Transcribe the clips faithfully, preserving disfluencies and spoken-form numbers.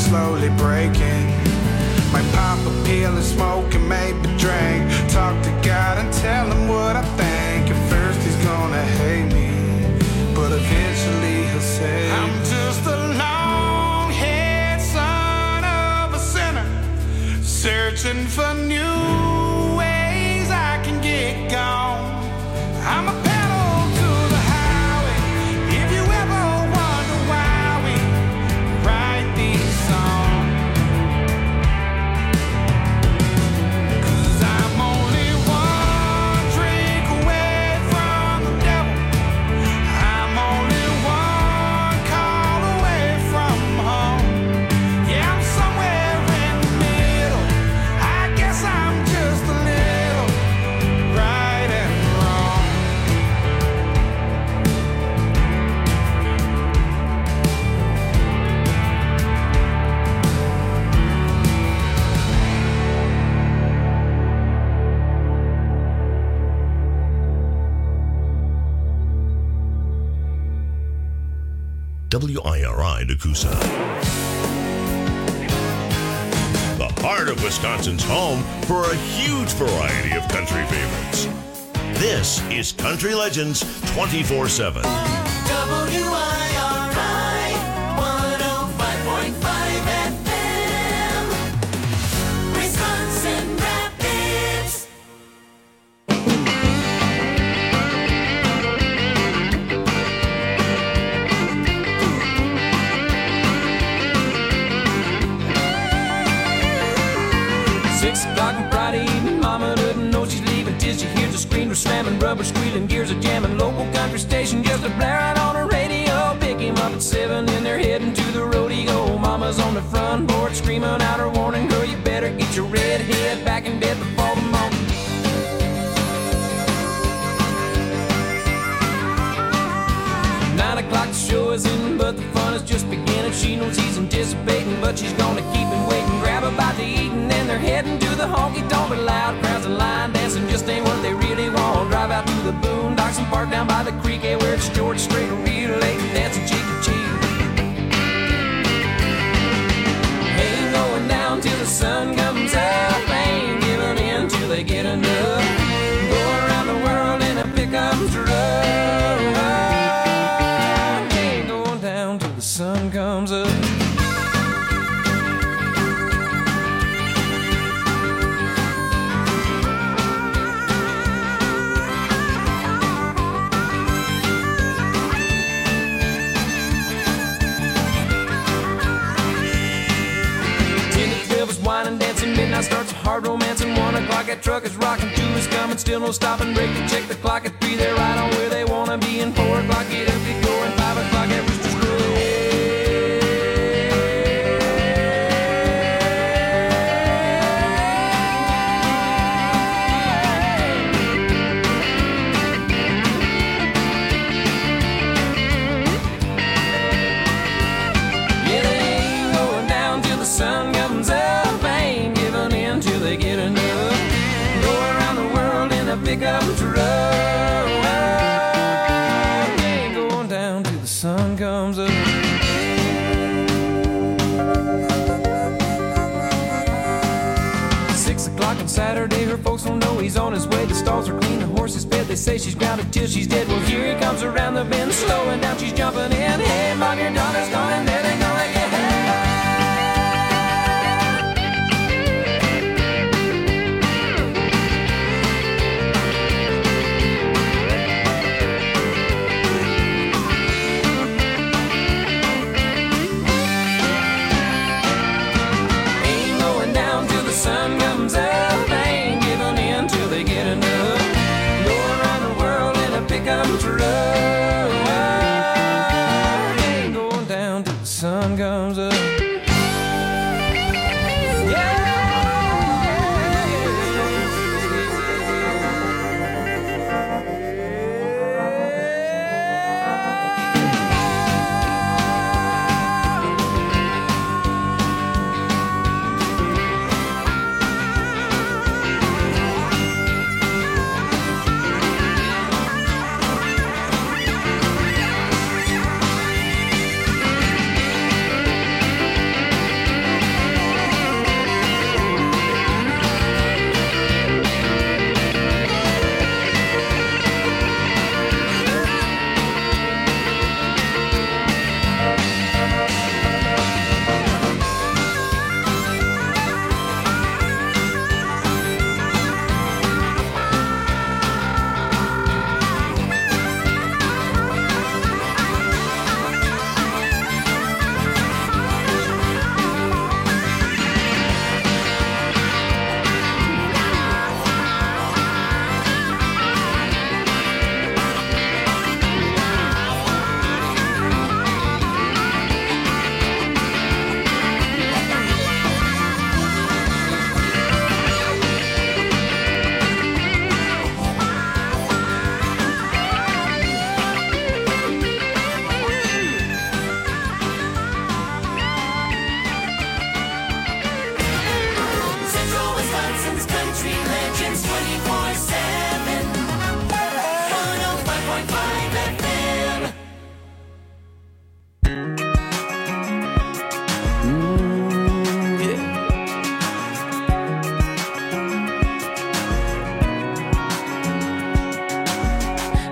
slowly breaking. Might pop a pill and smoke and maybe drink. Talk to God and tell him what I think. At first he's gonna hate me, but eventually he'll say I'm just a long-haired son of a sinner, searching for new ways I can get gone. I'm a pedal to the highway. If you ever wonder why we write these songs, 'cause I'm only one drink away from the devil. I'm only one call away from home. Yeah, I'm somewhere in the middle. I guess I'm just a little right and wrong. W I R I Nakusa. The heart of Wisconsin's home for a huge variety of country favorites. This is Country Legends twenty-four seven. W I R I one oh five point five F M, Wisconsin Rapids. Six o'clock on Friday evening, mama doesn't know she's leaving till she hears the screen slamming, rubber squealing, gears are jamming, local country station just a blaring on the radio. Pick him up at seven and they're heading to the rodeo. Mama's on the front porch screaming out her warning, girl, you better get your red head back in bed before the morning. Nine o'clock the show is in, but the fun is just beginning. She knows he's anticipating, but she's gonna keep him waiting. Grab a bite to eat and then they're heading to the honky tonk. But loud crowds and line dancing just ain't what they really want. Drive out to the boondocks and park down by the creek, eh, where it's George Strait relay dancing cheek to cheek. Ain't going down till the sun comes up, ain't giving in till they get enough. Go around the world in a pickup truck, ain't going down till the sun comes up. Midnight starts a hard romance and one o'clock that truck is rocking. Two is coming, still no stopping. Break to check the clock at three. They're right on where they wanna be. And four o'clock get up, get going. Five o'clock at Rooster's Yeah, they ain't going down till the sun comes up. They get enough. Go around the world in a pickup truck. Ain't going down till the sun comes up. Six o'clock on Saturday, her folks don't know he's on his way. The stalls are clean, the horse is fed. They say she's grounded till she's dead. Well, here he comes around the bend, slowing down, she's jumping in. Hey, mom, your daughter's gone and there they gonna get her. Sun comes up, ain't giving in till they get enough. Go around the world in a pickup truck. Ain't going down till the sun comes up.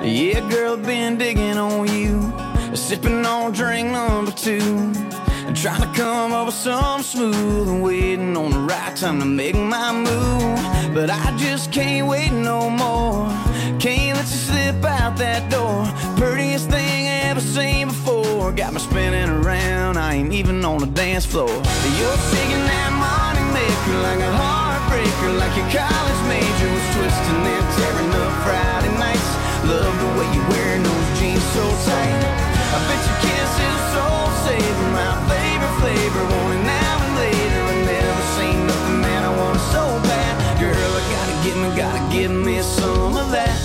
Yeah, girl, been digging on you, sipping on drink number two, trying to come up with something smooth and waiting on the right time to make my move. But I just can't wait no more. Can't let you slip out that door. Prettiest thing I ever seen before. Got me spinning around, I ain't even on the dance floor. You're shaking that money maker like a heartbreaker, like your college major was twisting and tearing up Friday nights. Love the way you wearing those jeans so tight. I bet your kiss is a soul saver, my favorite flavor. Want it now and later. I never seen nothing that I want so bad. Girl, I gotta get me, gotta give me some of that.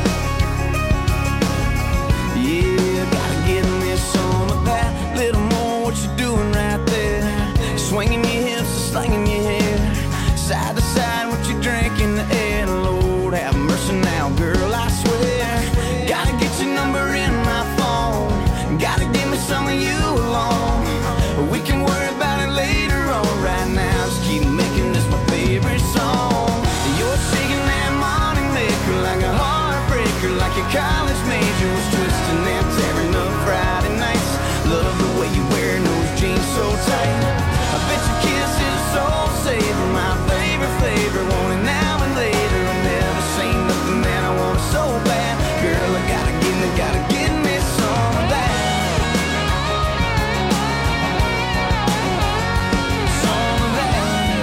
Yeah, gotta give me some of that. Little more what you doing right there. Swinging your hips and slinging your hair. Side to side, what you drink in the air. Lord, have mercy now, girl, I swear. Gotta get your number in my phone. Gotta give me some of you alone. We can worry about it later on. Right now, just keep making this my favorite song. You're shaking that money maker like a heartbreaker, like your college major was twisting and tearing up Friday nights. Love the way you wearing those jeans so tight. I bet your kiss is a soul saver, my favorite flavor. Want it now and later. I never seen nothing that I want so bad. Girl, I gotta give me, gotta give me some of that. Some of that.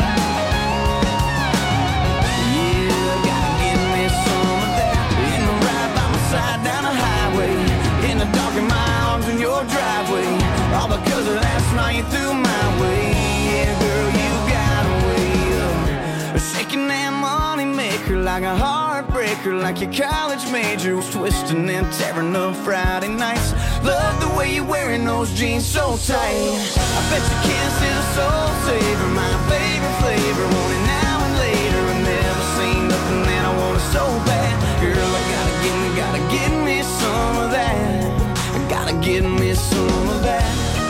Yeah, gotta give me some of that. In the ride by my side down the highway, in the dark in my arms in your driveway. All because of last night you threw my way. Yeah, girl, you got a way of shaking that money maker like a heartbreaker, like your college major was twisting and tearing up Friday nights. Love the way you're wearing those jeans so tight. I bet your kiss is a soul saver, my favorite flavor. Want it now and later. I never seen nothing that I want so bad. Girl, I gotta give me, gotta give me some of that. I gotta give me some of that.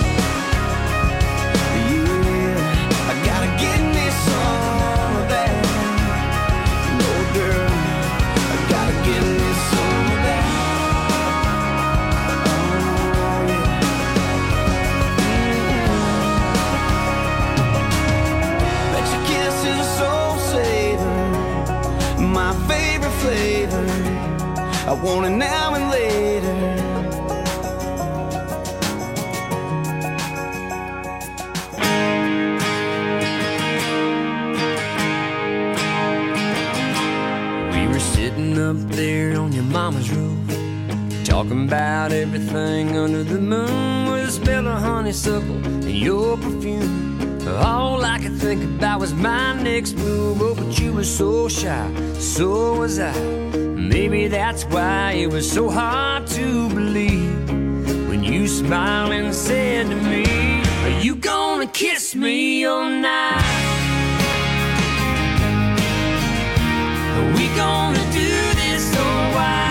Yeah, I gotta give me some of that. No, girl, I gotta give me some of that. Oh, yeah. Mm-hmm. Bet your kiss is a soul saver, my favorite flavor. I want it now and later. Up there on your mama's roof, talking about everything under the moon, with the smell of honeysuckle and your perfume. All I could think about was my next move. Oh, but you were so shy, so was I. Maybe that's why it was so hard to believe when you smiled and said to me, are you gonna kiss me all night? Are we gonna do this or why?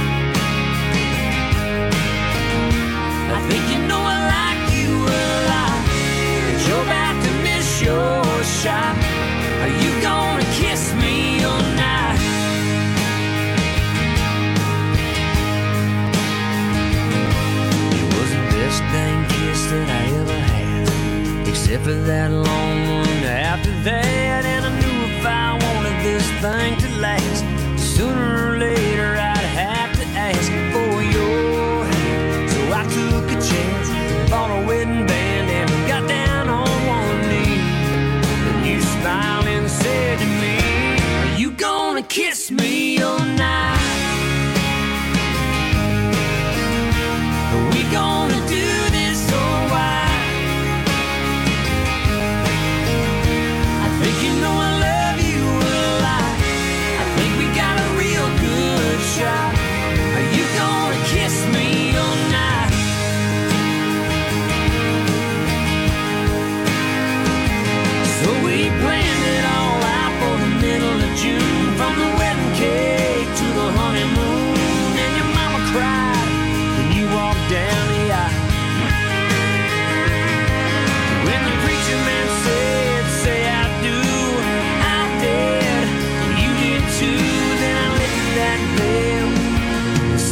I think you know I like you a lot, but you're about to miss your shot. Are you gonna kiss me all night? It was the best dang kiss that I ever had, except for that long one after that. And I knew if I wanted this thing to last, sooner or later I'd have to ask for your hand. So I took a chance, bought a wedding band, and we got down on one knee. And you smiled and said to me, are you gonna kiss me all night? Are we gonna do this or why? I think you know I love you a lot,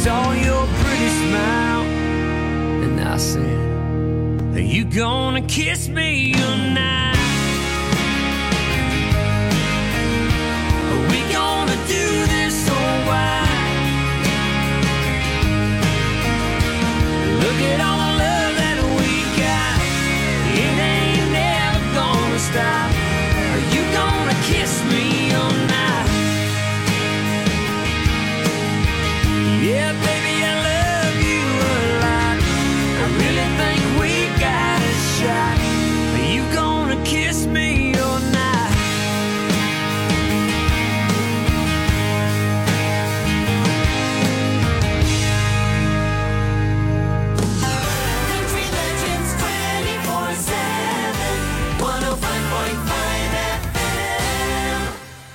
saw your pretty smile, and I said, are you gonna kiss me tonight? Are we gonna do this or why? Look at all the love that we got, it ain't never gonna stop. Are you gonna kiss me tonight? Yeah, baby, I love you a lot. I really think we got a shot. Are you gonna kiss me or not? Country Legends twenty-four seven, one oh five point five F M.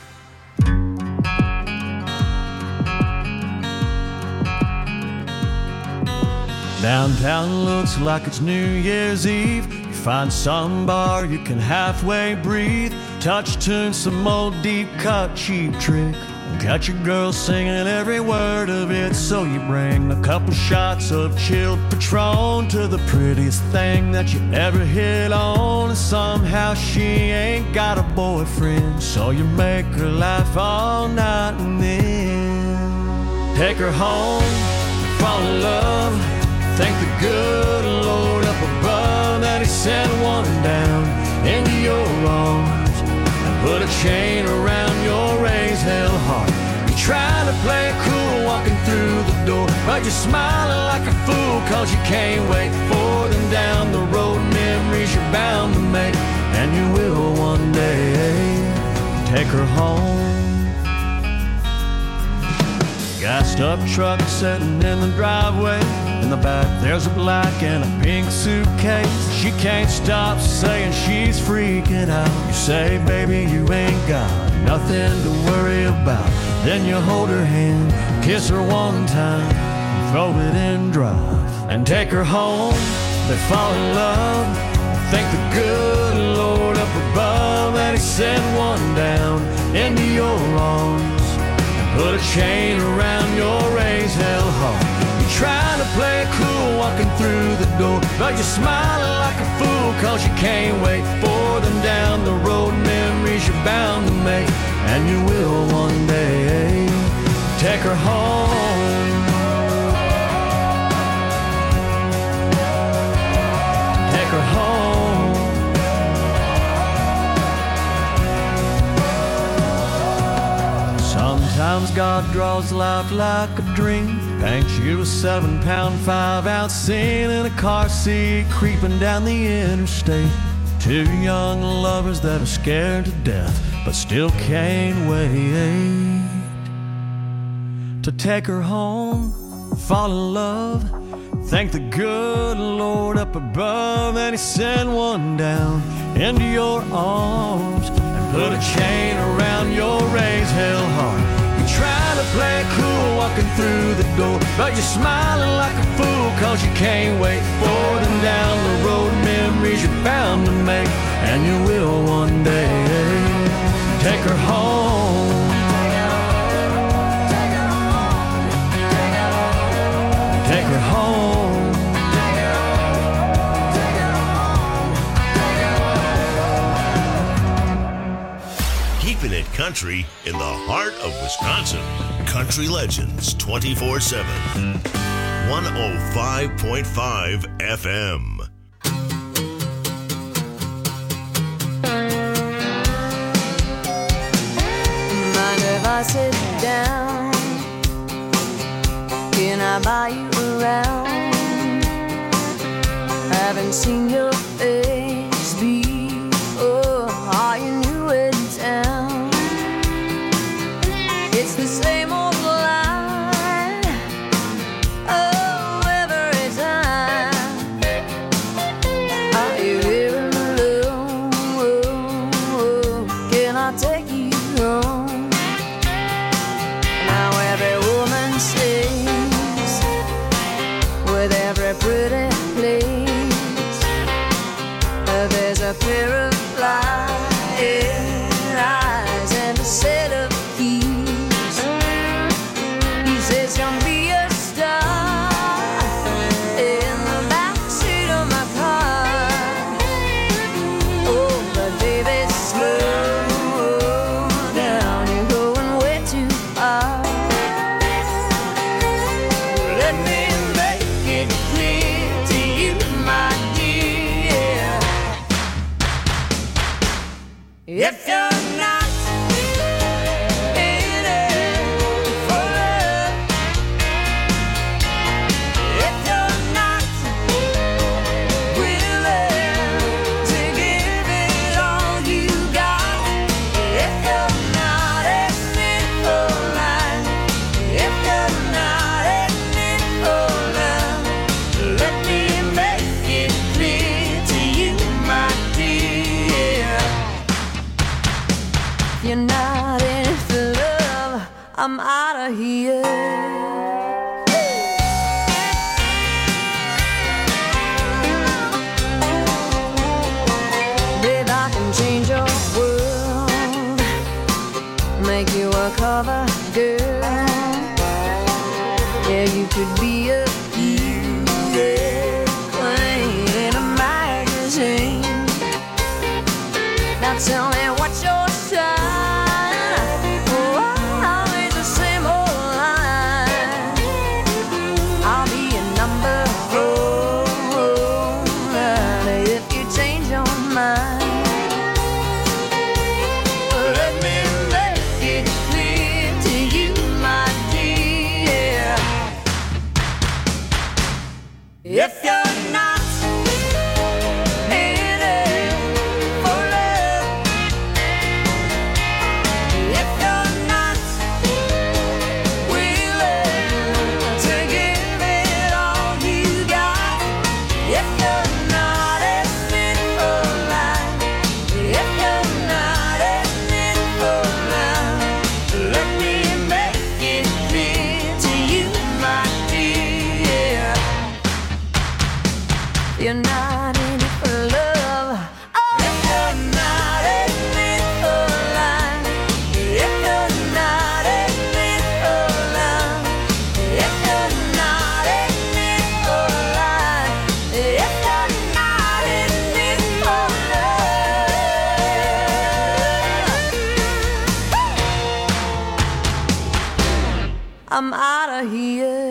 Downtown looks like it's New Year's Eve. You find some bar you can halfway breathe. Touch tune, some old deep cut cheap trick. Got your girl singing every word of it. So you bring a couple shots of chilled Patron to the prettiest thing that you ever hit on. And somehow she ain't got a boyfriend, so you make her laugh all night and then take her home, fall in love. Thank the good Lord up above that he sent one down into your arms and put a chain around your raised hell heart. You try to play it cool walking through the door, but you're smiling like a fool cause you can't wait for them down the road. Memories you're bound to make, and you will one day take her home. Gassed up truck sitting in the driveway. In the back there's a black and a pink suitcase. She can't stop saying she's freaking out. You say, baby, you ain't got nothing to worry about. Then you hold her hand, kiss her one time, throw it in drive, and take her home. They fall in love. Thank the good Lord up above that he sent one down into your arms. Put a chain around your raised hell heart. You're trying to play it cool walking through the door, but you're smiling like a fool cause you can't wait for them down the road. Memories you're bound to make, and you will one day take her home. Take her home. Sometimes God draws life like a dream, paints you a seven pound, five ounce scene in a car seat, creeping down the interstate. Two young lovers that are scared to death, but still can't wait to take her home, fall in love. Thank the good Lord up above that he sent one down into your arms and put a chain around your raised hell heart. Trying to play it cool walking through the door, but you're smiling like a fool cause you can't wait for them down the road. Memories you're bound to make, and you will one day take her home. Take her home. Keeping it country in the heart of Wisconsin. Country Legends twenty-four seven. one oh five point five F M. Mind if I sit down? Can I buy you around? Haven't seen your face before. Are you new in town? It's the same old line, oh, every time. Are you here alone? Oh, can I take you home? Now every woman stays with every pretty place. There's a pair of flying eyes and a set of keys. He says, come be a star. If you're not in it for love, if you're not willing to give it all you got, if you're not in it for life, if you're not in it for love, let me make it clear to you, my dear. If you're not in it for love, I'm out of here. Babe, I can change your world, make you a cover girl. Yeah, you could be a beauty queen in a magazine. Now tell me what's your sign? Oh, always the same old line. I'll be a number four if you change your mind. Let me make it clear to you, my dear. If you're not in it for love, if you're not willing to give it all you got, if you're not in it for life, if you're not in it for love, let me make it clear to you, my dear. You're not in it for love. Oh, if you're not in it for life, if you're not in it for love, if you're not in it for life, if you're not in it for love, I'm out of here.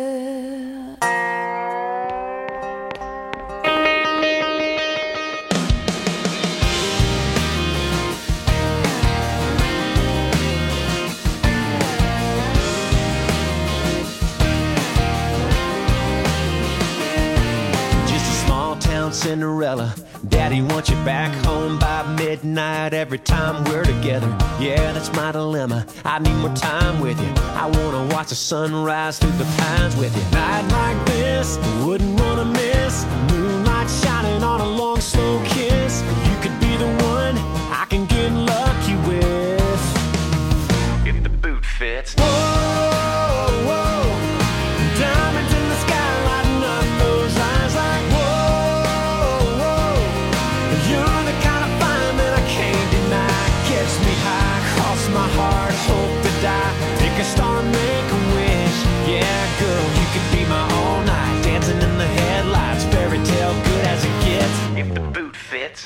Just a small town Cinderella. Daddy wants you back home by midnight every time we're together. Yeah, that's my dilemma. I need more time with you. I wanna watch the sunrise through the pines with you. Night like this, wouldn't wanna miss. Moonlight shining on a long, slow kiss. You could be the one I can get lucky with. If the boot fits. Whoa, whoa. Diamonds in the sky lighting up those eyes like whoa, whoa. You're the kind of fire that I can't deny. Gets me high, cross my heart, hope to die. Pick a star, make a wish. Yeah, girl, you could be my all night. Dancing in the headlights, fairy tale good as it gets. If the boot fits.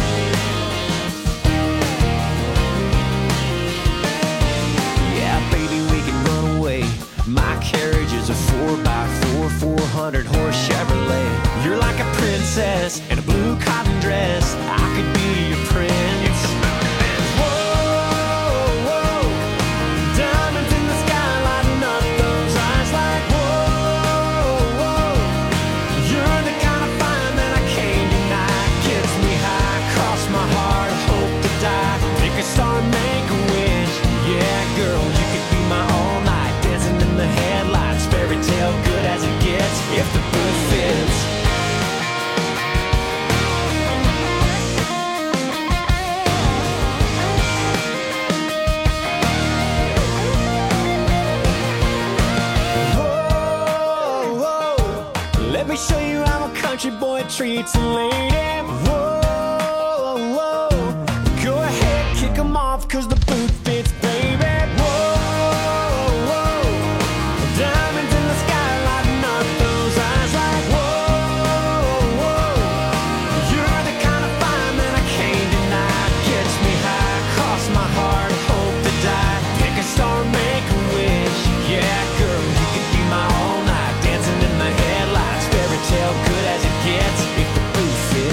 Yeah, baby, we can run away. My carriage is a four by four, four hundred horse Chevrolet. You're like a princess in a blue cotton dress. I could be your prince. Whoa, whoa. Diamonds in the sky lighting up those eyes like whoa, whoa. You're the kind of fire that I can't deny. Gets me high, cross my heart, hope to die. Pick a star, make a wish. Yeah, girl, you could be my all night. Dancing in the headlights, fairy tale good as it gets. If the boot fits. Whoa, whoa. Let me show you how a country boy treats a lady. Whoa, whoa. Go ahead, kick 'em off, cause the boot fits, baby. Whoa, whoa. Diamonds in the sky lighting up those eyes like whoa, whoa. You're the kind of fire that I can't deny. Gets me high, cross my heart, hope to die. Pick a star, make a wish. Yeah, girl, you could be my all night. Dancing in the headlights, fairy tale good as it gets. If the boot fits.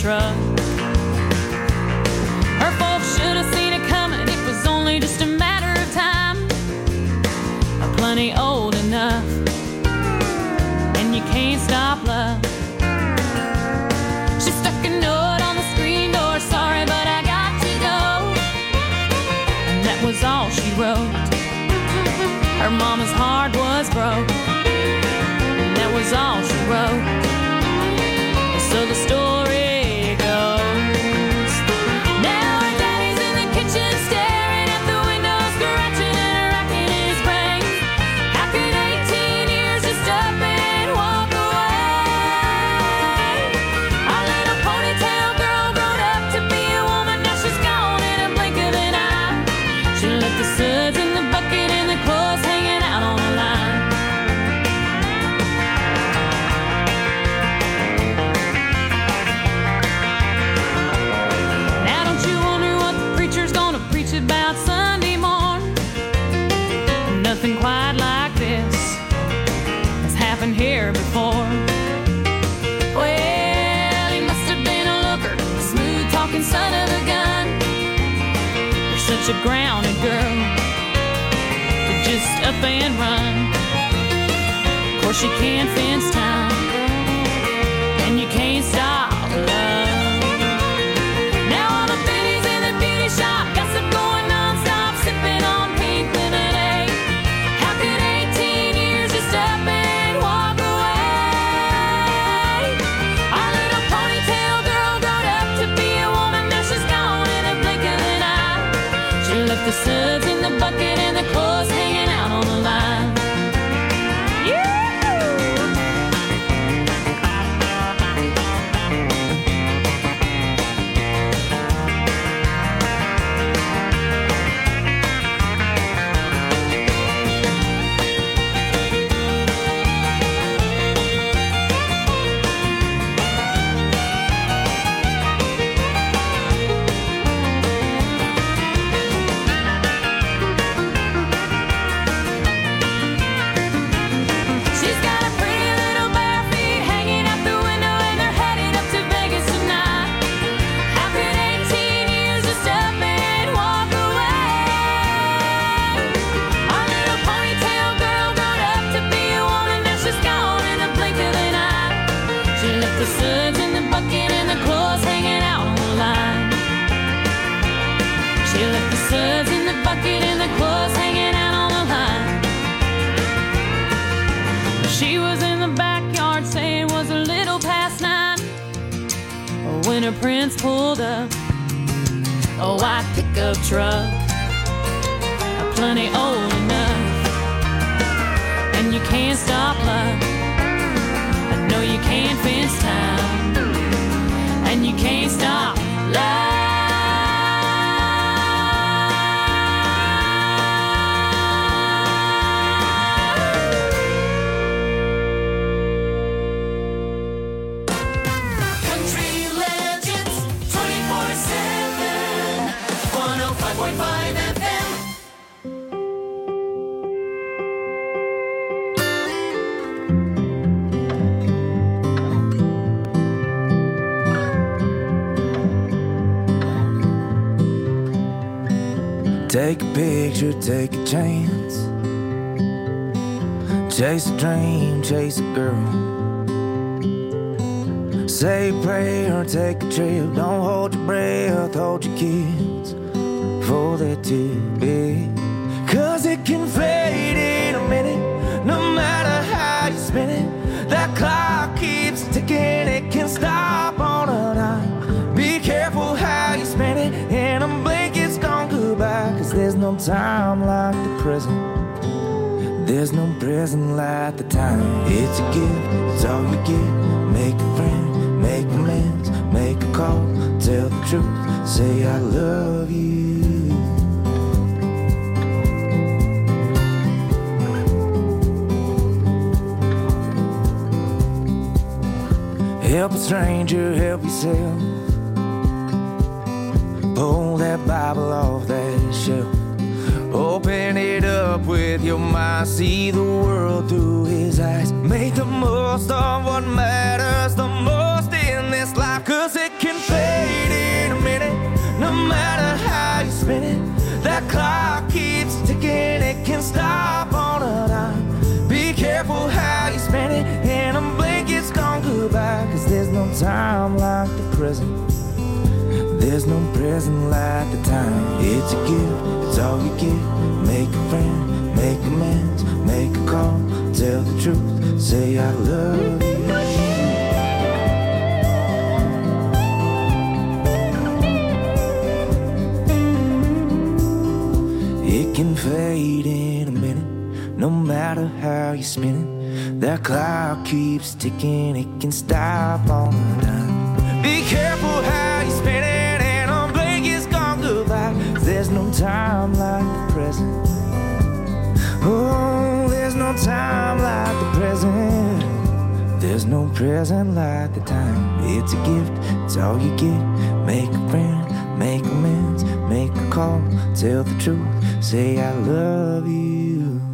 truck. Her folks should have seen it coming. It was only just a matter of time. I'm plenty old enough, and you can't stop love. She stuck a note on the screen door. Sorry, but I got to go. And that was all she wrote. Her mama's heart was broke. And that was all she wrote. So the story goes. Now her daddy's in the kitchen staring at the window, scratching and racking his brain. How could eighteen years just up and walk away? Our little ponytail girl grown up to be a woman. Now she's gone in a blink of an eye. She left the suds in the bucket and the clothes hanging out on the line. Now don't you wonder what the preacher's gonna preach about Sunday morn? Nothing quite like this has happened here before. Well, he must have been a looker, a smooth-talking son of a gun. You're such a grounded girl, but just up and run. Of course you can't fence time, and you can't stop love. Now all the biddies in the beauty shop gossip going non-stop, sipping on pink lemonade. How could eighteen years just up and walk away? Our little ponytail girl grown up to be a woman. Now she's gone in a blink of an eye. She left the suds in the bucket and the clothes hanging out on the line. She's got a pretty little bare feet hanging out the window, and they're headed up to Vegas tonight. How could eighteen years just up and walk away? Our little ponytail girl grown up to be a woman. Now she's gone in a blink of an eye. She left the suds in the bucket and the clothes hanging out on the line. She left the suds in the bucket and the clothes hanging out on the line. She was in the backyard saying it was a little past nine when her prince pulled up a white pickup truck, plenty old enough, and you can't stop love. I know you can't fence time, and you can't stop love. Country Legends twenty-four seven, one oh five point five F M. Take a picture, take a chance. Chase a dream, chase a girl. Say a prayer, take a trip. Don't hold your breath, hold your kids for they're too big. Cause it can fade in a minute, no matter how you spin it. That clock keeps ticking, it can stop on a dime. Be careful how you spend it, in a blink it's gone goodbye. Cause there's no time like the present, there's no present like the time. It's a gift, it's all you get. Make a friend, make amends, make a call, tell the truth, say I love you. Help a stranger, help yourself. Pull that Bible off that shelf. Open it up with your mind. See the world through his eyes. Make the most of what matters the most in this life. Cause it can spinning. That clock keeps ticking, it can stop on a dime. Be careful how you spend it, and a blink it's gone goodbye. Cause there's no time like the present. There's no present like the time. It's a gift, it's all you get. Make a friend, make amends, make a call, tell the truth, say I love you. It can fade in a minute, no matter how you spin it. That clock keeps ticking, it can stop on a dime. Be careful how you spin it, and a blink is gone goodbye. There's no time like the present. Oh, there's no time like the present. There's no present like the time. It's a gift, it's all you get. Make a friend, make amends, make a call, tell the truth, say I love you.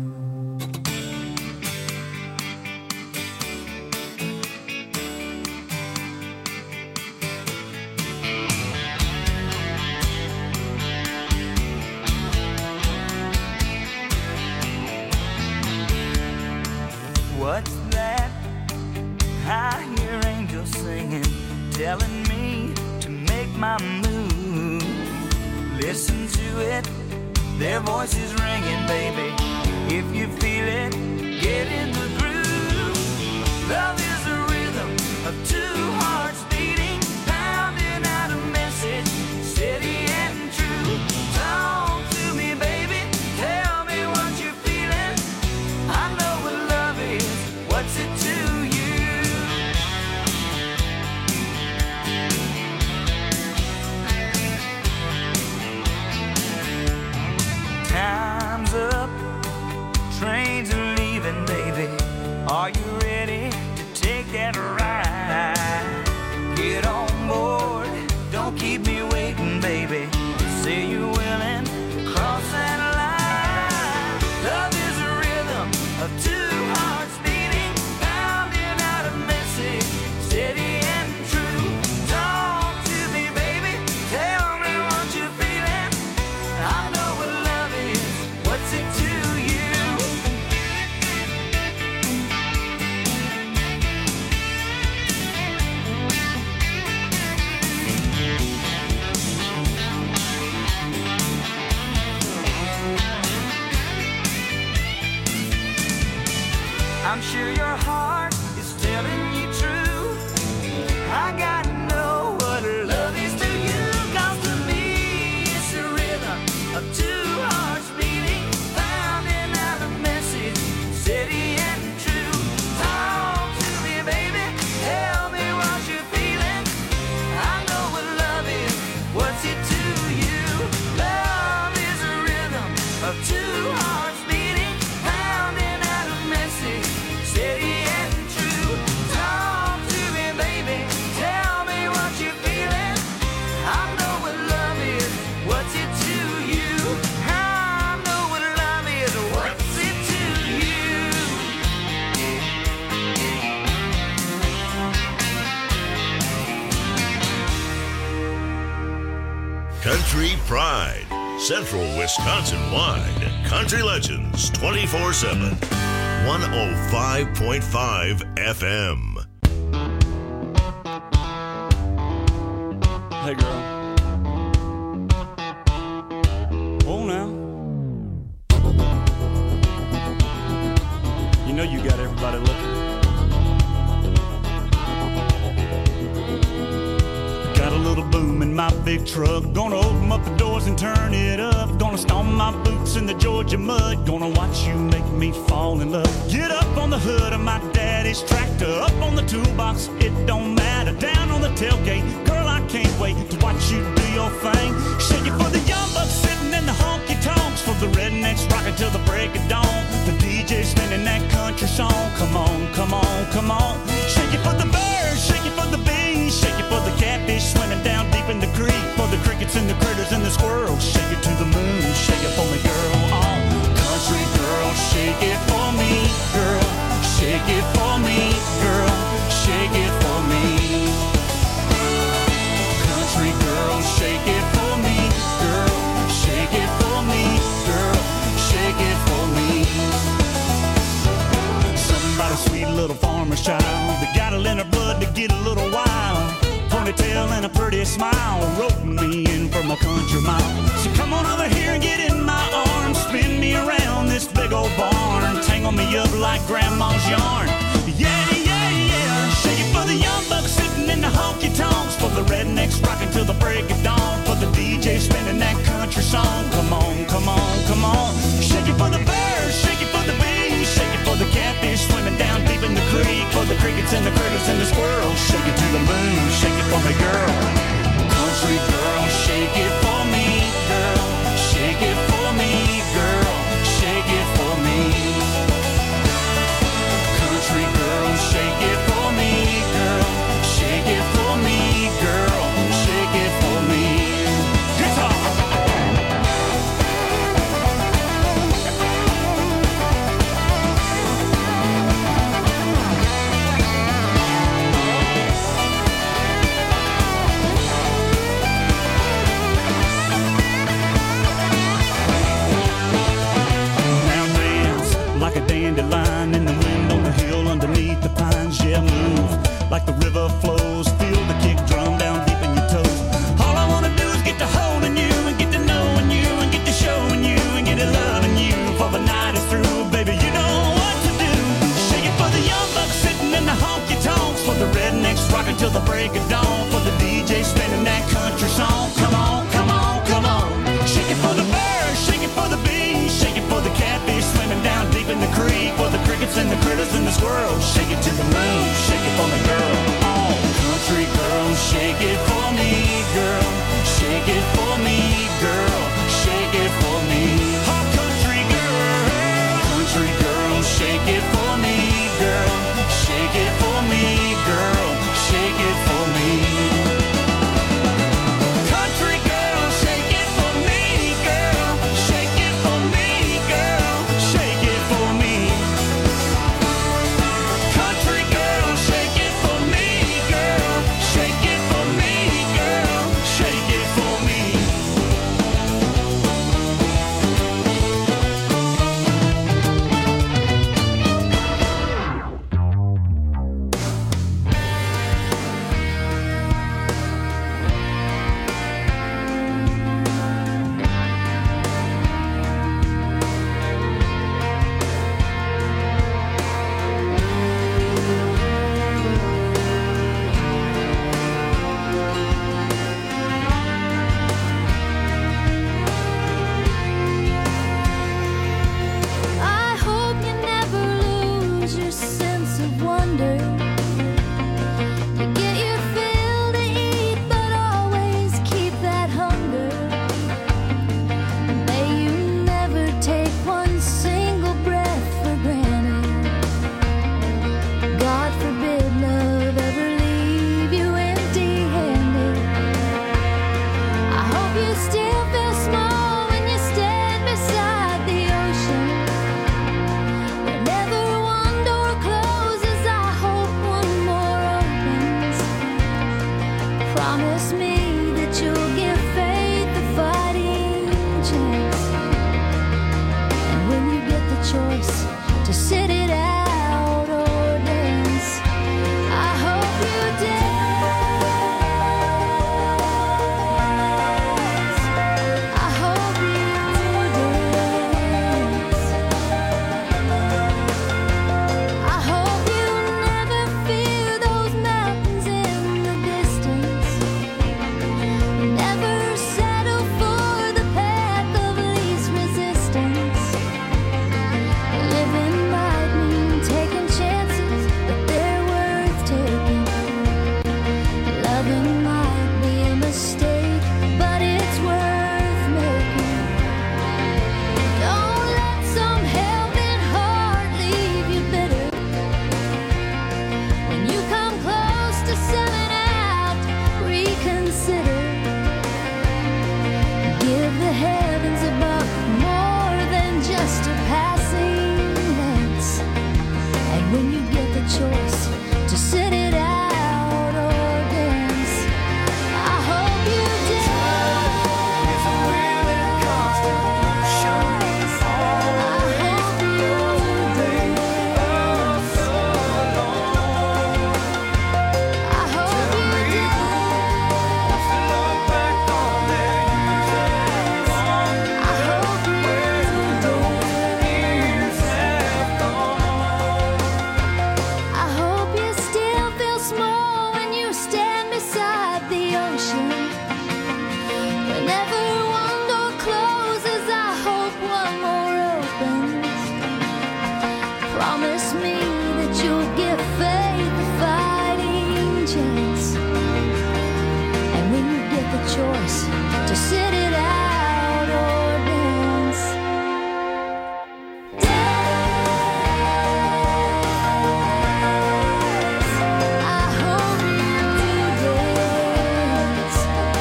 What's that? I hear angels singing, telling me to make my move. Listen to it, their voices ringing, baby. If you feel it, get in the groove. Love is a rhythm of two hearts beating, pounding out a message, steady and true. Talk to me, baby, tell me what you're feeling. I know what love is, what's it to you? Time's up, trains are leaving, baby. Are you ready to take that ride? Get on board, don't keep me waiting, baby. Say you're willing to cross that line. Love is a rhythm of two hearts beating, pounding out a message, steady and true. Talk to me, baby, tell me what you're feeling. I know what love is, what's it to you? I'm sure your heart is telling you true. I gotta know what love is to you. Cause to me it's a rhythm of two hearts beating, pounding out a message, steady and true. Talk to me, baby, tell me what you're feeling. I know what love is, what's it to you? Love is a rhythm of two hearts beating, pounding out a message, steady and true. Talk to me, baby, tell me what you're feeling. I know what love is, what's it to you? I know what love is, what's it to you? Country Pride, Central Wisconsin wide. Country Legends twenty-four seven. one oh five point five F M. Hey, girl. Oh, now. You know you got everybody looking. Got a little boom in my big truck. Gonna open up the doors and turn it up. Gonna stomp my boots in the Georgia mud. Gonna watch you make me fall in love. Get up on the hood of my daddy's tractor. Up on the toolbox, it don't matter. Down on the tailgate, girl, I can't wait to watch you do your thing. Shake it for the young bucks sitting in the honky tonks. For the rednecks rocking till the break of dawn. The D J spinning that country song. Come on, come on, come on. Shake it for the birds, shake it for the bees. Shake it for the catfish swimming down deep in the creek. For the crickets and the critters and the squirrels. Shake it to the moon, shake it for me, girl. Oh, country girl, shake it for me, girl. Shake it for me, girl. Shake it for me. Country girl, shake it for me, girl. farmer's child that got it in her blood to get a little wild. Ponytail and a pretty smile, roping me in from a country mile. So come on over here and get in my arms, spin me around this big old barn, tangle me up like grandma's yarn. Yeah, yeah, yeah. Shake it for the young bucks sitting in the honky tonks, for the rednecks rocking till the break of dawn, for the D J spinning that country song. Come on, come on, come on. Shake it for the birds, shake it for the bees, shake it for the catfish swimming down deep in the creek, for the crickets and the critters and the squirrels. Shake it to the moon, shake it for me, girl. Country girl, shake it for me, girl. Shake it for me, girl. Shake it for me. Country girl, shake it for me, girl. Shake it for me, girl. Shake it for me. Guitar. Like a dandelion in the wind on the hill underneath the pines. Yeah, move like the river flows. Feel the kick drum down deep in your toes. All I wanna do is get to holding you and get to knowing you and get to showing you and get to loving you. For the night is through, baby, you know what to do. Shake it for the young bucks sitting in the honky tonks, for the rednecks rocking till the break of dawn, for the D J spinning that country song. Come on, come on, come on. Shake it for the birds, shake it for the bees, shake it for the catfish swimming down deep in the creek, for the crickets and the critters and the squirrels. Shake it to the moon, shake it for me, girl. Oh, country girl, shake it for me, girl. Shake it for me, girl. Shake it for me. Oh, country girl, country girl, shake it for me, girl. Shake it for me, girl. Shake it for me. Promise me that you'll give faith a fighting chance. And when you get the choice to sit it out or dance, dance. I hope you dance.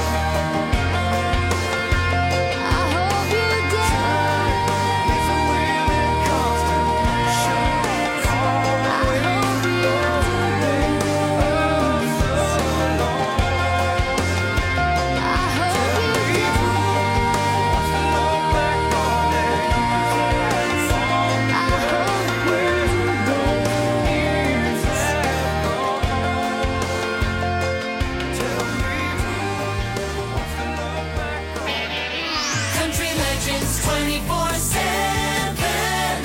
I hope you dance. Even when it comes to shoes, I hope you dance. I hope you Country Legends twenty-four seven.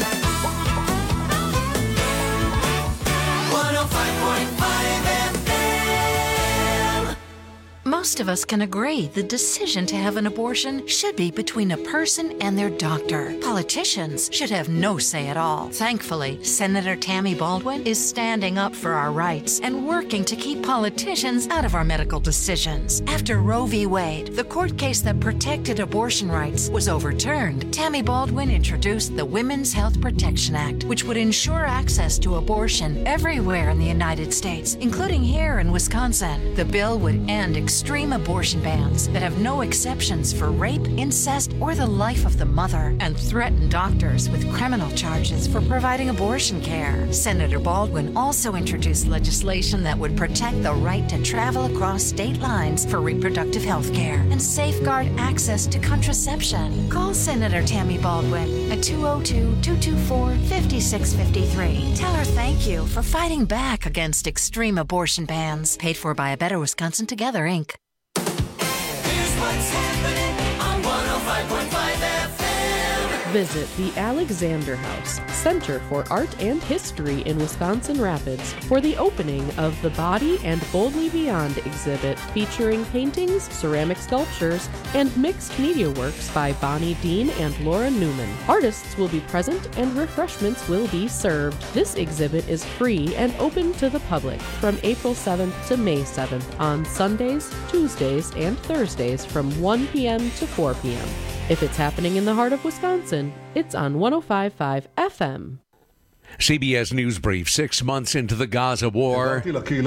one oh five point five F M. Most of us can agree the decision to have an abortion should be between a person and their doctor. Politicians should have no say at all. Thankfully, Senator Tammy Baldwin is standing up for our rights and working to keep politicians out of our medical decisions. After Roe v. Wade, the court case that protected abortion rights, was overturned, Tammy Baldwin introduced the Women's Health Protection Act, which would ensure access to abortion everywhere in the United States, including here in Wisconsin. The bill would end extreme abortion bans that have no exceptions for rape, incest, or the life of the mother, and threaten doctors with criminal charges for providing abortion care. Senator Baldwin also introduced legislation that would protect the right to travel across state lines for reproductive health care and safeguard access to contraception. Call Senator Tammy Baldwin at two oh two, two two four, five six five three. Tell her thank you for fighting back against extreme abortion bans. Paid for by A Better Wisconsin Together, Incorporated. Here's what's happening on one oh five point five F M. Visit the Alexander House, Center for Art and History in Wisconsin Rapids, for the opening of the Body and Boldly Beyond exhibit featuring paintings, ceramic sculptures, and mixed media works by Bonnie Dean and Laura Newman. Artists will be present and refreshments will be served. This exhibit is free and open to the public from April seventh to May seventh on Sundays, Tuesdays, and Thursdays from one p.m. to four p.m. If it's happening in the heart of Wisconsin, it's on one oh five point five F M. C B S News Brief. Six months into the Gaza war,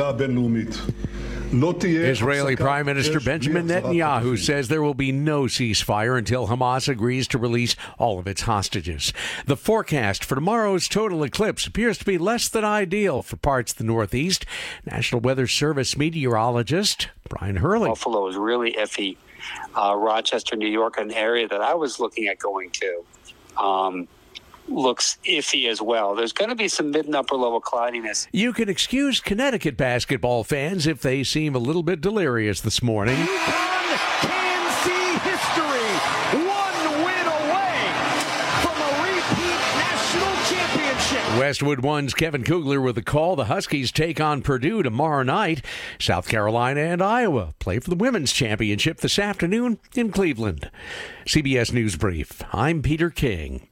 Israeli Prime Minister Benjamin Netanyahu says there will be no ceasefire until Hamas agrees to release all of its hostages. The forecast for tomorrow's total eclipse appears to be less than ideal for parts of the Northeast. National Weather Service meteorologist Brian Hurley. Buffalo is really iffy. Uh, Rochester, New York, an area that I was looking at going to, um, looks iffy as well. There's going to be some mid and upper level cloudiness. You can excuse Connecticut basketball fans if they seem a little bit delirious this morning. UConn can see history, one win away from a repeat national championship. Westwood One's Kevin Kugler with the call. The Huskies take on Purdue tomorrow night. South Carolina and Iowa play for the women's championship this afternoon in Cleveland. C B S News Brief. I'm Peter King.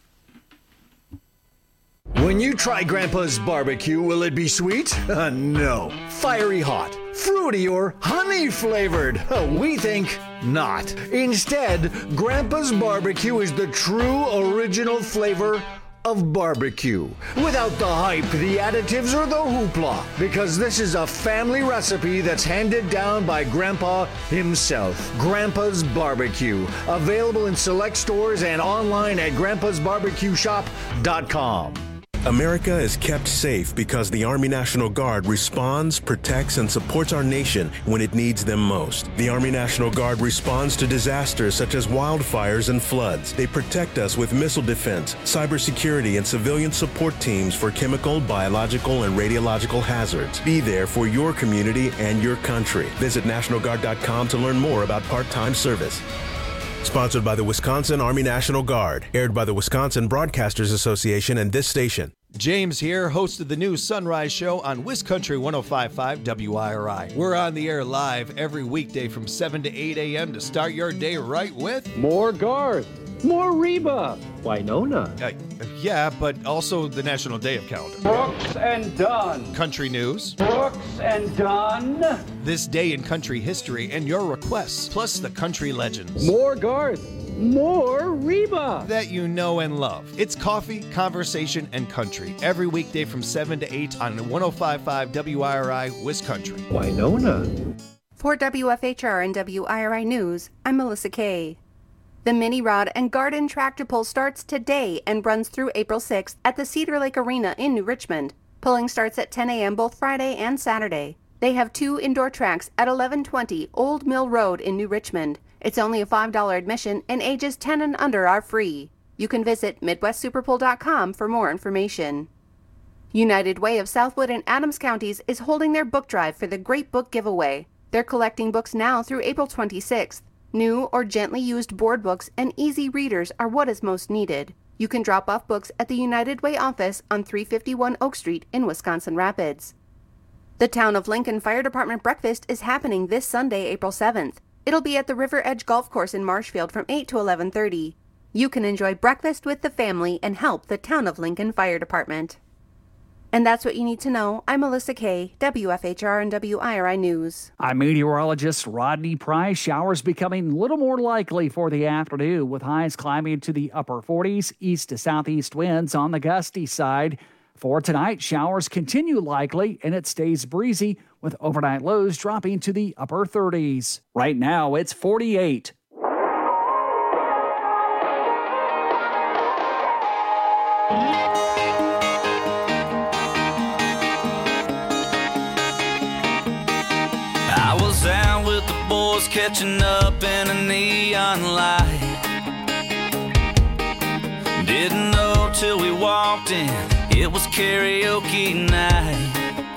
When you try Grandpa's barbecue, will it be sweet? Uh, no. Fiery hot, fruity, or honey flavored? Uh, we think not. Instead, Grandpa's barbecue is the true original flavor of barbecue. Without the hype, the additives, or the hoopla. Because this is a family recipe that's handed down by Grandpa himself. Grandpa's Barbecue. Available in select stores and online at grandpas barbecue shop dot com. America is kept safe because the Army National Guard responds, protects, and supports our nation when it needs them most. The Army National Guard responds to disasters such as wildfires and floods. They protect us with missile defense, cybersecurity, and civilian support teams for chemical, biological, and radiological hazards. Be there for your community and your country. Visit National Guard dot com to learn more about part-time service. Sponsored by the Wisconsin Army National Guard. Aired by the Wisconsin Broadcasters Association and this station. James here, host of the new Sunrise Show on WisCountry one oh five point five W I R I. We're on the air live every weekday from seven to eight a.m. to start your day right with more Garth. More Reba. Winona. Uh, yeah, but also the National Day of Calendar. Brooks and Dunn. Country news. Brooks and Dunn. This day in country history and your requests, plus the country legends. More Garth. More Reba. That you know and love. It's coffee, conversation, and country. Every weekday from seven to eight on one oh five point five W I R I, Wiscountry. Winona. For W F H R and W I R I News, I'm Melissa Kay. The Mini Rod and Garden Tractor Pull starts today and runs through April sixth at the Cedar Lake Arena in New Richmond. Pulling starts at ten a.m. both Friday and Saturday. They have two indoor tracks at eleven twenty Old Mill Road in New Richmond. It's only a five dollars admission and ages ten and under are free. You can visit midwest super pull dot com for more information. United Way of Southwood and Adams Counties is holding their book drive for the Great Book Giveaway. They're collecting books now through April twenty-sixth. New or gently used board books and easy readers are what is most needed. You can drop off books at the United Way office on three fifty-one Oak Street in Wisconsin Rapids. The Town of Lincoln Fire Department Breakfast is happening this Sunday, April seventh. It'll be at the River Edge Golf Course in Marshfield from eight to eleven thirty. You can enjoy breakfast with the family and help the Town of Lincoln Fire Department. And that's what you need to know. I'm Melissa Kay, W F H R and W I R I News. I'm meteorologist Rodney Price. Showers becoming a little more likely for the afternoon, with highs climbing to the upper forties, east to southeast winds on the gusty side. For tonight, showers continue likely, and it stays breezy, with overnight lows dropping to the upper thirties. Right now, it's forty-eight. I was out with the boys catching up in a neon light. Didn't know till we walked in, it was karaoke night.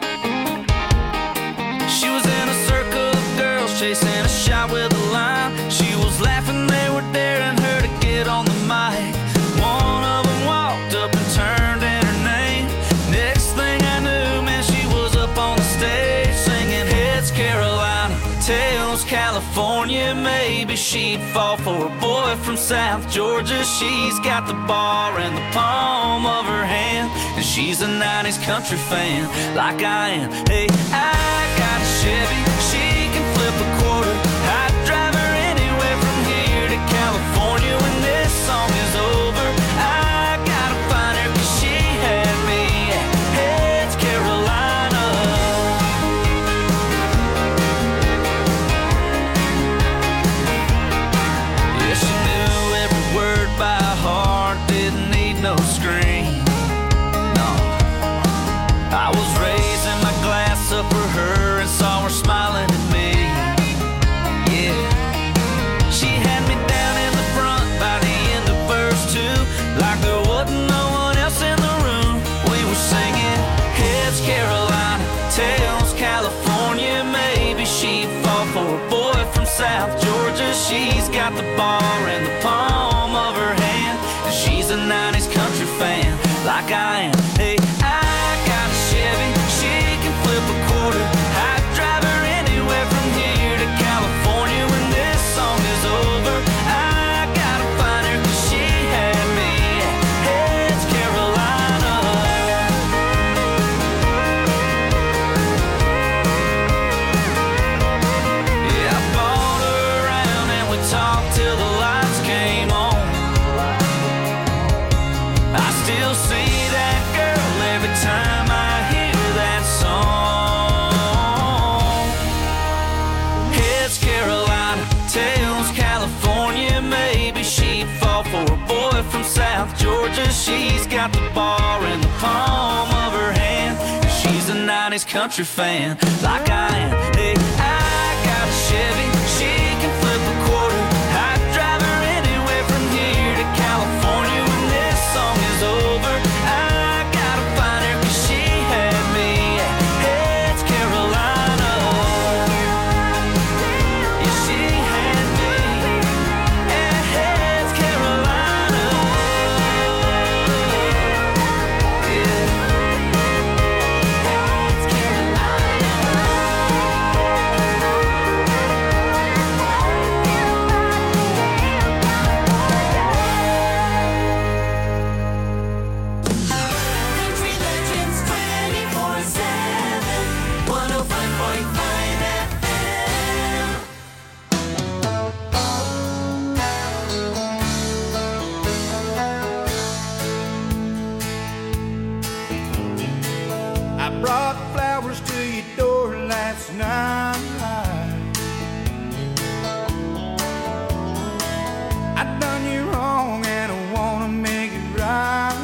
She was in a circle of girls chasing a shot with a line. She was laughing, they were daring her to get on the mic. One of them walked up and turned in her name. Next thing I knew, man, she was up on the stage singing Heads Carolina, Tails California. Maybe she'd fall for a boy from South Georgia. She's got the bar in the palm of her hand, and she's a nineties country fan like I am. Hey, I got a Chevy, she can flip a quarter. I'd drive her anywhere from here to California. When this song is over, I gotta find her, 'cause she had me at Heads Carolina. Yeah, she knew every word by heart, didn't need no screen. No, I was raising my glass up for her and saw her smiling at me. Yeah, she had me down in the front by the end of verse two, like there wasn't no one else in the room. We were singing Heads Carolina, Tails California. Maybe she'd fall for a boy from South Georgia. She's got the bar in the palm of her hand, and she's a nineties country fan like I am. Hey, I got a Chevy, she can flip a quarter. I'd drive her anywhere from here to California. When this song is over, I gotta find her, 'cause she had me at Heads Carolina. Yeah, I bought her around and we talked till the lights came on. I still see that girl every time I hear that song. Heads Carolina, Tails California. Maybe she'd fall for a boy from South Georgia. She's got the bar in the palm of her hand, and she's a nineties country fan like I am. Hey, I got a Chevy, she can flip a quarter. I'd drive her anywhere from here to California. When this song is over, I gotta find her, 'cause she had me at Heads Carolina. Yeah, she had me at Heads Carolina. Yeah. Heads Carolina. brought flowers to your door last night. I done you wrong and I wanna make it right.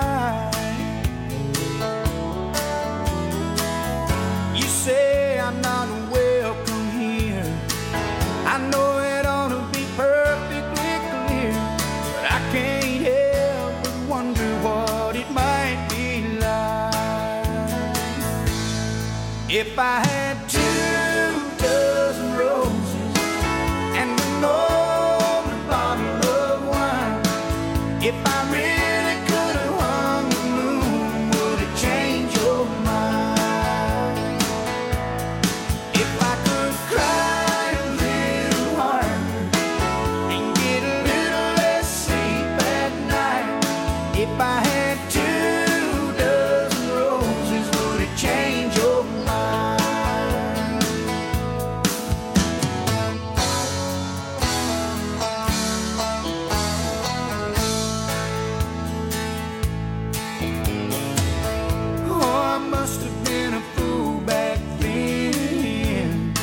You say I'm not welcome here. I know it ought to be perfectly clear, but I can't help but wonder what it might be like if I had two dozen roses and an old bottle of wine. If I really could have hung the moon, would it change your mind? If I could cry a little harder and get a little less sleep at night. If I had two dozen roses, would it change your mind? Oh, I must have been a fool back then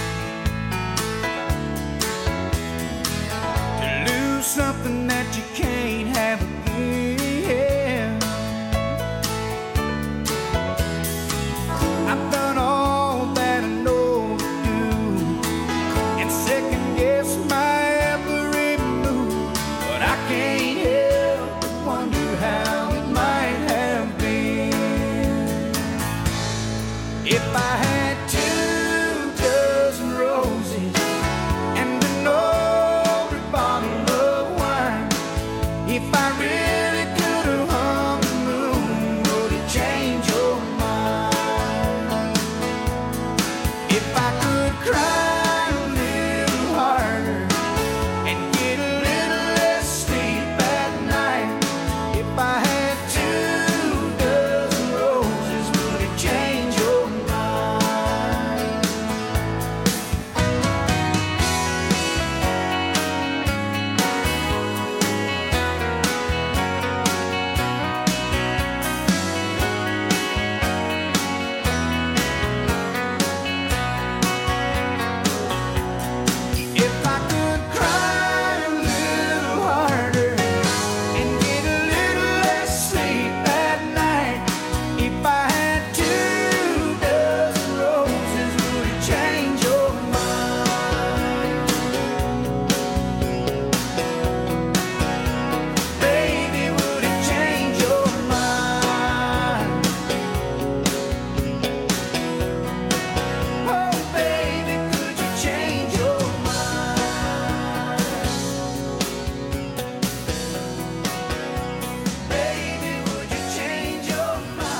to lose something that you can't have again. I've done all that I know to do and second guess my every move, but I can't help but wonder how it might have been if I had two dozen roses and an old bottle of wine. If I really could have hung the moon, would it change your mind? If I could cry a little harder and get a little less sleep at night. If I had two dozen roses, would it change your mind? If I could cry a little harder and get a little less sleep at night. If I had two dozen roses, would it change your mind? Baby, would it change your mind? Oh, baby, could you change your mind? Baby, would you change your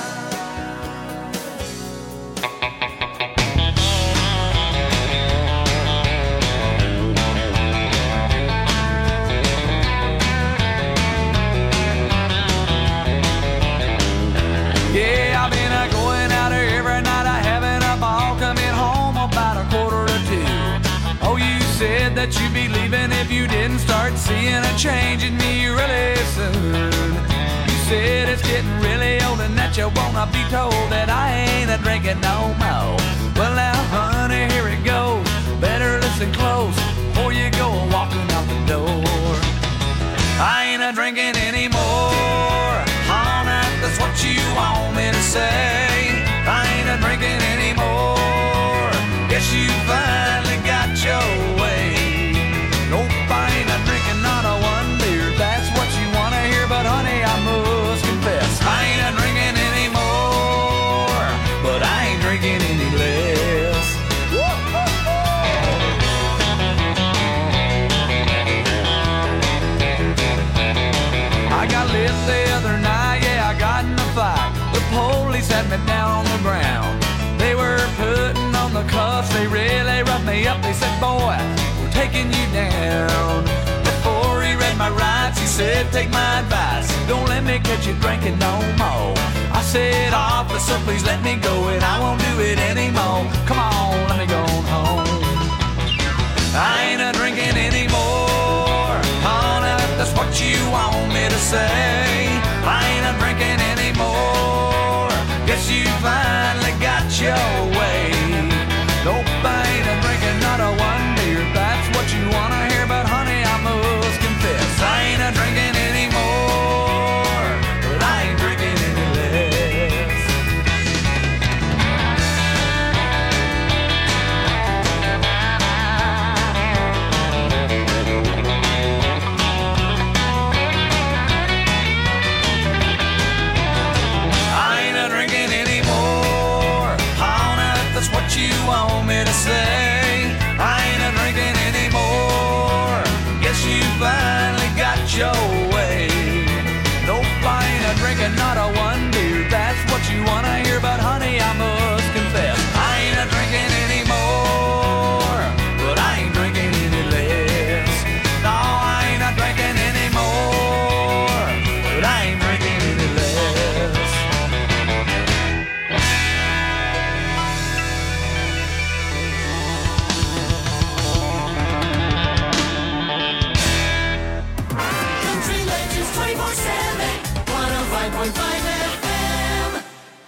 Yeah, I've been uh, going out there every night. I having a ball, coming home about a quarter to two. Oh, you said that you'd be leaving if you didn't start seeing a change in me really soon. You said it's getting really old and that you wanna be told that I ain't a drinking no more. Well, now, honey, here it goes. Better listen close before you go walking out the door. I ain't a drinking anymore. Honey, that's what you want me to say. I ain't a drinking anymore. Guess you finally got your way. Nope, I ain't a drinking not a one beer. That's what you wanna hear, but honey, I must confess I ain't a drinking anymore, but I ain't drinking any less. I got lit the other night, yeah, I got in a fight. The police had me down on the ground. They were putting on the cuffs, they really rubbed me up. They said, boy, we're taking you down. Before he read my rights, he said, take my advice, don't let me catch you drinking no more. I said, officer, please let me go, and I won't do it anymore. Come on, let me go on home. I ain't a drinking anymore. Honey, that's what you want me to say. I ain't a drinking anymore. Guess you finally got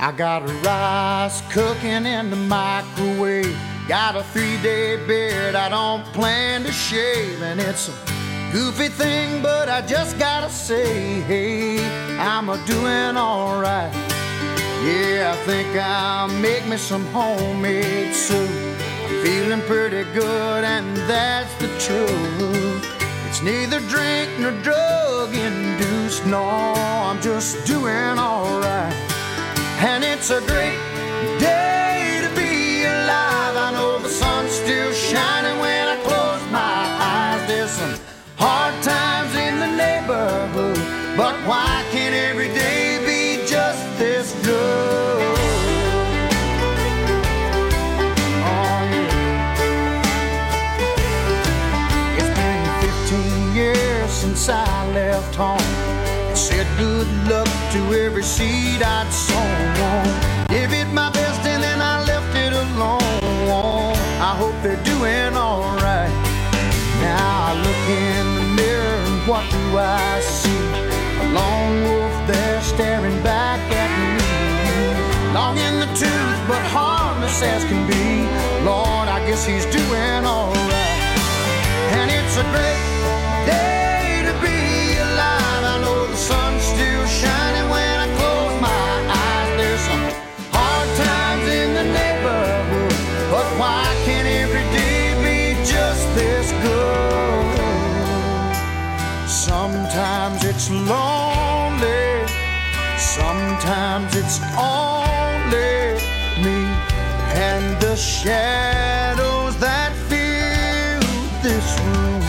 I got rice cooking in the microwave. Got a three-day beard I don't plan to shave. And it's a goofy thing, but I just gotta say, hey, I'm a doing all right. Yeah, I think I'll make me some homemade soup. I'm feeling pretty good, and that's the truth. It's neither drink nor drug induced. No, I'm just doing all right. And it's a great day to be alive. I know the sun's still shining when I close my eyes. There's some hard times in the neighborhood, but why can't every day be just this good? Oh yeah. It's been fifteen years since I left home. Said good luck to every seed I'd sown. Gave it my best and then I left it alone. I hope they're doing all right. Now I look in the mirror and what do I see? A lone wolf there staring back at me. Long in the tooth but harmless as can be. Lord, I guess he's doing all right. And it's a great day to be alive. I know the sun's still shining when I close my eyes. There's some hard times in the neighborhood, but why can't every day be just this good? Sometimes it's lonely, sometimes it's only me and the shadows that fill this room.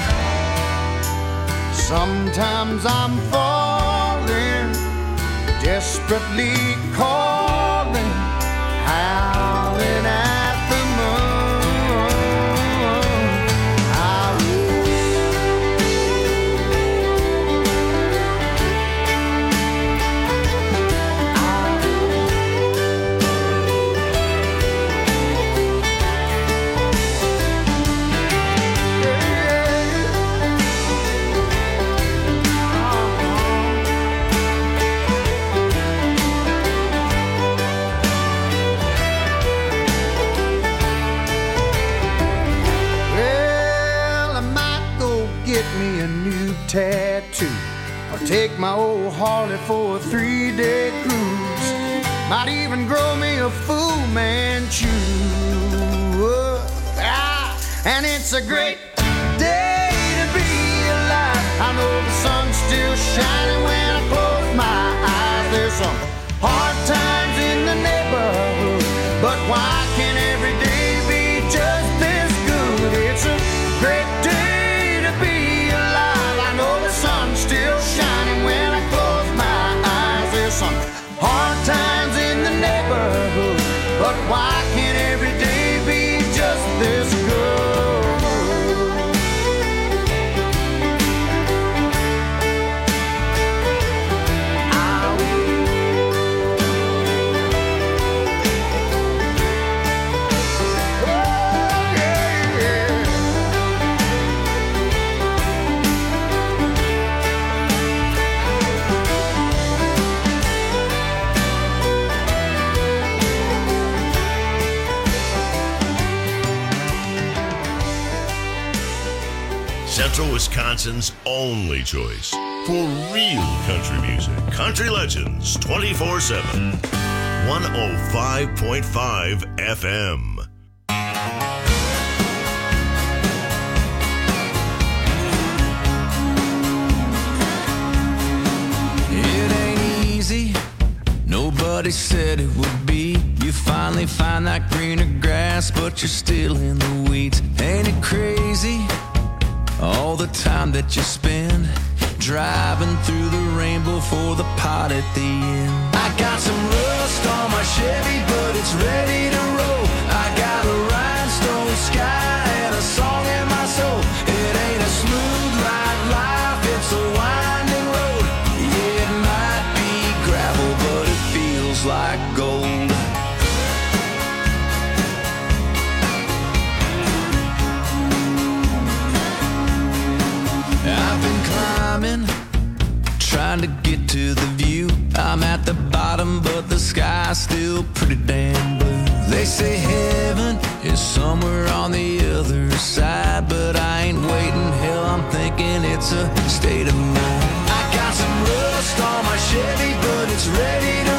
Sometimes I'm falling, desperately calling, howling at the moon. I tattoo, or take my old Harley for a three-day cruise. Might even grow me a Fu Manchu. Ah, and it's a great day to be alive. I know the sun's still shining when I close my eyes. There's some hard times in the neighborhood, but why can't every day be just this good? It's a great day to be alive. I know the sun's still shining when I close my eyes. There's some hard times in the neighborhood, but why can't every day be just this good? Central Wisconsin's only choice for real country music. Country Legends twenty-four seven. one oh five point five F M. It ain't easy, nobody said it would be. You finally find that greener grass, but you're still in the weeds. Ain't it crazy, all the time that you spend driving through the rainbow for the pot at the end? I got some rust on my Chevy, but it's ready to roll. I got a rhinestone sky and a song in my soul. It ain't a smooth ride life, it's a winding road. Yeah, it might be gravel, but it feels like gold. I've been climbing, trying to get to the view. I'm at the bottom, but the sky's still pretty damn blue. They say heaven is somewhere on the other side, but I ain't waiting. Hell, I'm thinking it's a state of mind. I got some rust on my Chevy, but it's ready to